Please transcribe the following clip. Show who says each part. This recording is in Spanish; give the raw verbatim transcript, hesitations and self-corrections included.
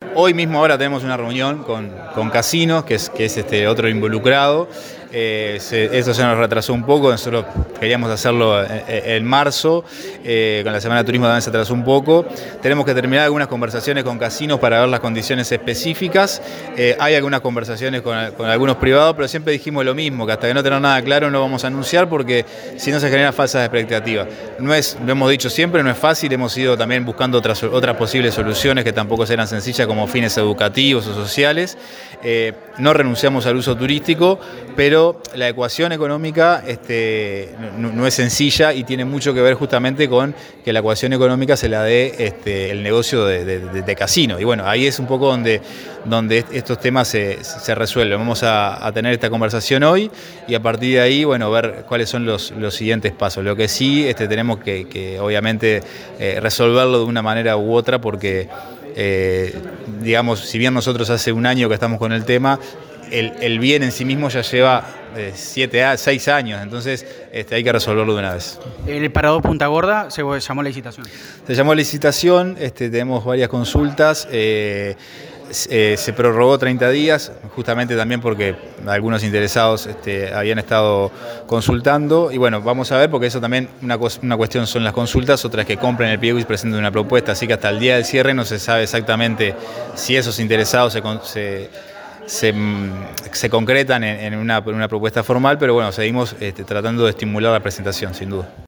Speaker 1: Hoy mismo ahora tenemos una reunión con, con Casinos, que es, que es este otro involucrado. Eh, se, eso se nos retrasó un poco, nosotros queríamos hacerlo en, en marzo, eh, con la Semana de Turismo también se atrasó un poco. Tenemos que terminar algunas conversaciones con Casinos para ver las condiciones específicas. Eh, hay algunas conversaciones con, con algunos privados, pero siempre dijimos lo mismo, que hasta que no tenemos nada claro no vamos a anunciar, porque si no se generan falsas expectativas. No es, lo hemos dicho siempre, no es fácil, hemos ido también buscando otras, otras posibles soluciones que tampoco serán sencillas, como fines educativos o sociales. Eh, no renunciamos al uso turístico, pero la ecuación económica este, no, no es sencilla y tiene mucho que ver justamente con que la ecuación económica se la dé este, el negocio de, de, de, de casino. Y bueno, ahí es un poco donde, donde estos temas se, se resuelven. Vamos a, a tener esta conversación hoy y a partir de ahí, bueno, ver cuáles son los, los siguientes pasos. Lo que sí este, tenemos que, que obviamente, eh, resolverlo de una manera u otra, porque Eh, digamos, si bien nosotros hace un año que estamos con el tema, el, el bien en sí mismo ya lleva eh, siete a seis años, entonces este, hay que resolverlo de una vez.
Speaker 2: El parador Punta Gorda se llamó licitación.
Speaker 1: Se llamó licitación, este, tenemos varias consultas. Eh, Eh, se prorrogó treinta días, justamente también porque algunos interesados este, habían estado consultando, y bueno, vamos a ver, porque eso también, una, una cuestión son las consultas, otra es que compren el pliego y presenten una propuesta, así que hasta el día del cierre no se sabe exactamente si esos interesados se, se, se, se concretan en, en, una, en una propuesta formal, pero bueno, seguimos este, tratando de estimular la presentación, sin duda.